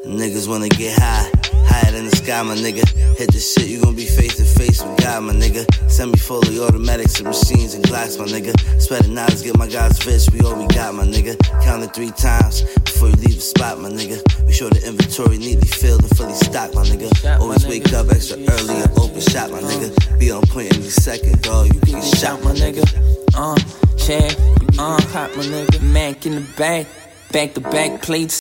Niggas wanna get high, higher than the sky, my nigga. Hit the shit, you gon' be face to face with God, my nigga. Semi-fully automatics and machines and Glocks, my nigga. Spreading knowledge, get my guys rich, we all we got, my nigga. Count it 3 times before you leave the spot, my nigga. We sure the inventory neatly filled and fully stocked, my nigga. Always wake up extra early and open shop, my nigga. Be on point any second, dog, you can get shot, my nigga. Check, pop, my nigga. Mac in the back to back plates.